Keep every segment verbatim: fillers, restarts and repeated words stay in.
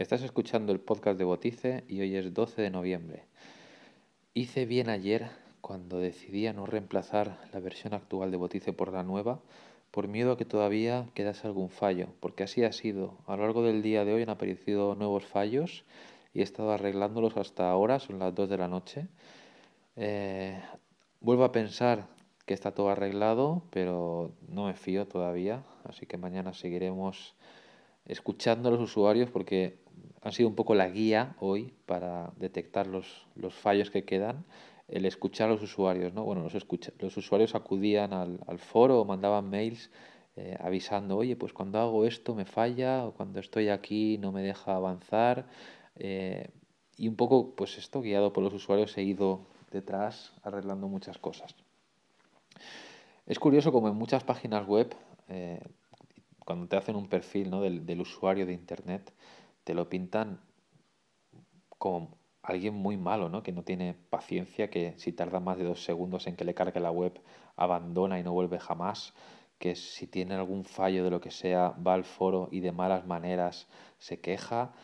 Estás escuchando el podcast de Botice y hoy es doce de noviembre. Hice bien ayer cuando decidí a no reemplazar la versión actual de Botice por la nueva, por miedo a que todavía quedase algún fallo, porque así ha sido. A lo largo del día de hoy han aparecido nuevos fallos y he estado arreglándolos hasta ahora, son las dos de la noche. Eh, Vuelvo a pensar que está todo arreglado, pero no me fío todavía, así que mañana seguiremos escuchando a los usuarios porque han sido un poco la guía hoy para detectar los, los fallos que quedan, el escuchar a los usuarios, ¿no? Bueno, los, escucha, los usuarios acudían al, al foro o mandaban mails eh, avisando, oye, pues cuando hago esto me falla o cuando estoy aquí no me deja avanzar. eh, y un poco, pues esto, guiado por los usuarios, he ido detrás arreglando muchas cosas. Es curioso como en muchas páginas web, eh, cuando te hacen un perfil, ¿no?, del, del usuario de Internet, te lo pintan como alguien muy malo, ¿no? Que no tiene paciencia, que si tarda más de dos segundos en que le cargue la web, abandona y no vuelve jamás, que si tiene algún fallo de lo que sea, va al foro y de malas maneras se queja.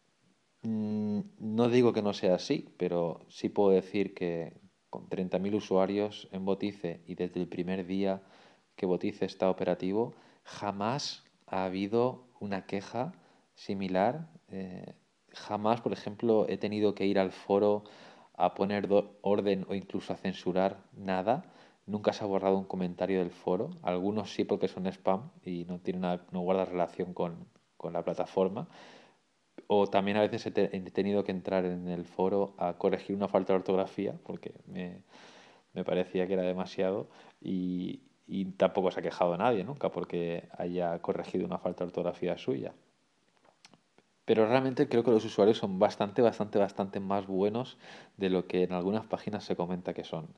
Mm, No digo que no sea así, pero sí puedo decir que con treinta mil usuarios en Botice y desde el primer día que Botice está operativo, jamás ha habido una queja similar. Eh, jamás, por ejemplo, he tenido que ir al foro a poner orden o incluso a censurar nada. Nunca se ha borrado un comentario del foro. Algunos sí porque son spam y no tienen una, no guarda relación con, con la plataforma. O también a veces he, te- he tenido que entrar en el foro a corregir una falta de ortografía porque me, me parecía que era demasiado y, y tampoco se ha quejado nadie nunca porque haya corregido una falta de ortografía suya. Pero realmente creo que los usuarios son bastante, bastante, bastante más buenos de lo que en algunas páginas se comenta que son.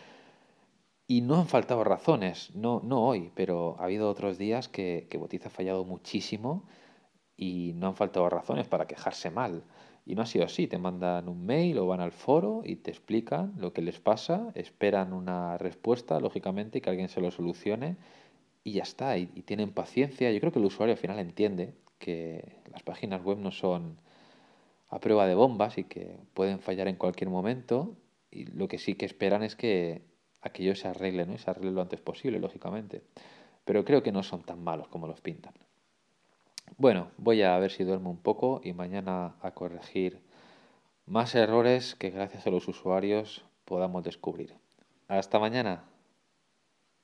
Y no han faltado razones, no, no hoy, pero ha habido otros días que, que Botiza ha fallado muchísimo y no han faltado razones para quejarse mal. Y no ha sido así, te mandan un mail o van al foro y te explican lo que les pasa, esperan una respuesta, lógicamente, y que alguien se lo solucione y ya está, y, y tienen paciencia. Yo creo que el usuario al final entiende que las páginas web no son a prueba de bombas y que pueden fallar en cualquier momento y lo que sí que esperan es que aquello se arregle, ¿no? Y se arregle lo antes posible, lógicamente. Pero creo que no son tan malos como los pintan. Bueno, voy a ver si duermo un poco y mañana a corregir más errores que gracias a los usuarios podamos descubrir. Hasta mañana.